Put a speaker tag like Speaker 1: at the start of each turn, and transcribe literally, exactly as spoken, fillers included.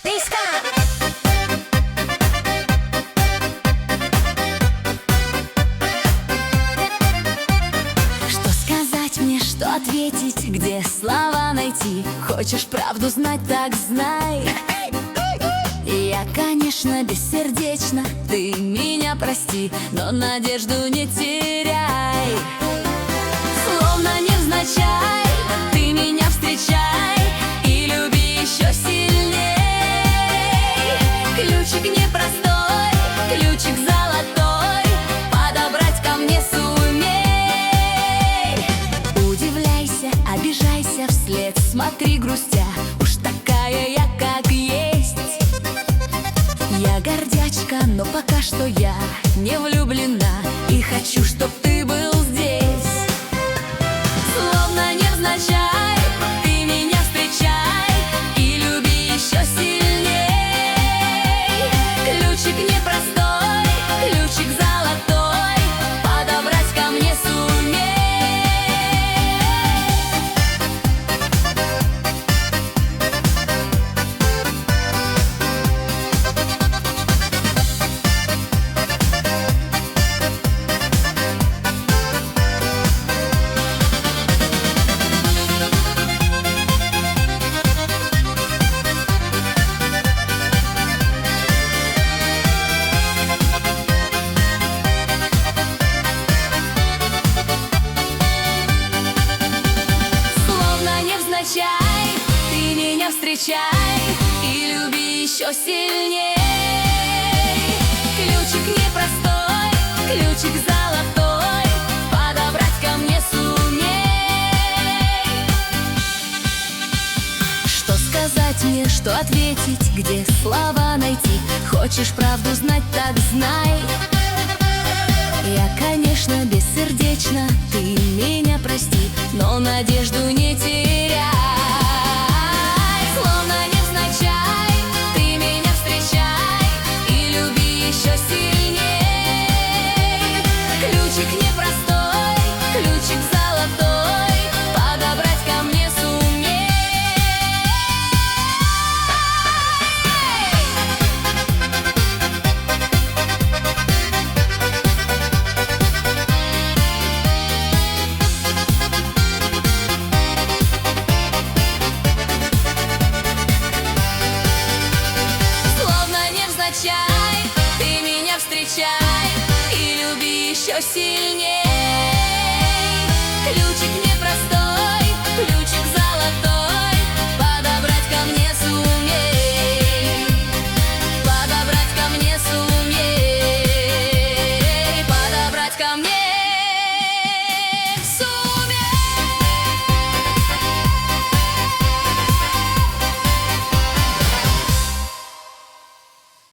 Speaker 1: Что сказать мне, что ответить, где слова найти? Хочешь правду знать, так знай. Я, конечно, бессердечна, ты меня прости, но надежду не теряй. Словно невзначай ты меня встречай и люби еще сильней. Ключик непростой, ключик золотой, подобрать ко мне сумей. Удивляйся, обижайся вслед, смотри грустя, уж такая я, как есть. Я гордячка, но пока что я не влюблена и хочу, чтоб ты был здесь. Словно невзначай ты меня встречай и люби еще сильней. Ключик непростой, ключик золотой, подобрать ко мне сумей. Ты меня встречай и люби еще сильней. Ключик непростой, ключик золотой, подобрать ко мне сумей. Что сказать мне, что ответить, где слова найти? Хочешь правду знать, так знай. Я, конечно, бессердечна, ты меня прости, но надежду не теряй.